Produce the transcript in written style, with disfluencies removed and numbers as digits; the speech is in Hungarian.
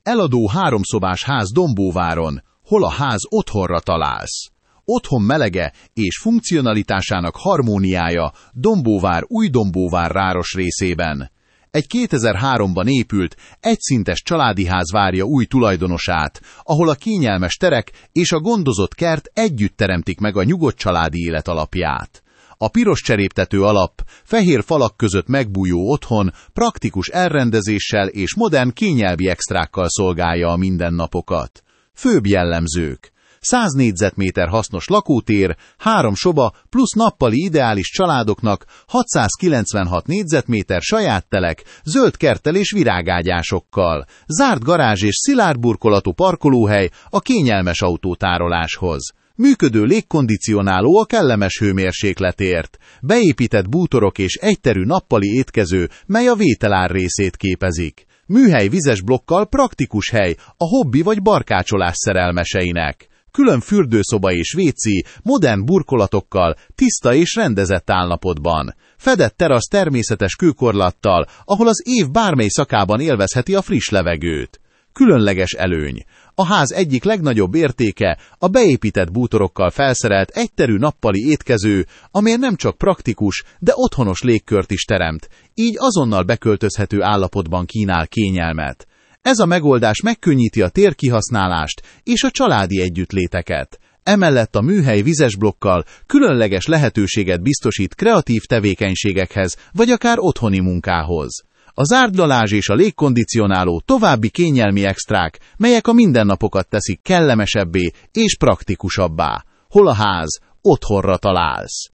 Eladó háromszobás ház Dombóváron, hol a ház otthonra találsz. Otthon melege és funkcionalitásának harmóniája Dombóvár Új-Dombóvár Ráros részében. Egy 2003-ban épült, egyszintes családi ház várja új tulajdonosát, ahol a kényelmes terek és a gondozott kert együtt teremtik meg a nyugodt családi élet alapját. A piros cseréptető alap, fehér falak között megbújó otthon praktikus elrendezéssel és modern kényelmi extrákkal szolgálja a mindennapot. Főbb jellemzők: 100 négyzetméter hasznos lakótér, 3 soba plusz nappali ideális családoknak, 696 négyzetméter saját telek, zöld kerttel és virágágyásokkal, zárt garázs és szilárd burkolatú parkolóhely a kényelmes autótároláshoz. Működő légkondicionáló a kellemes hőmérsékletért, beépített bútorok és egyterű nappali étkező, mely a vételár részét képezik. Műhely vizes blokkal praktikus hely a hobbi vagy barkácsolás szerelmeseinek. Külön fürdőszoba és WC, modern burkolatokkal, tiszta és rendezett állapotban. Fedett terasz természetes kőkorlattal, ahol az év bármely szakában élvezheti a friss levegőt. Különleges előny: a ház egyik legnagyobb értéke a beépített bútorokkal felszerelt egyterű nappali étkező, amely nem csak praktikus, de otthonos légkört is teremt, így azonnal beköltözhető állapotban kínál kényelmet. Ez a megoldás megkönnyíti a térkihasználást és a családi együttléteket. Emellett a műhely vizes blokkal különleges lehetőséget biztosít kreatív tevékenységekhez, vagy akár otthoni munkához. A zárdlalázs és a légkondicionáló további kényelmi extrák, melyek a mindennapokat teszik kellemesebbé és praktikusabbá. Hol a ház, otthonra találsz.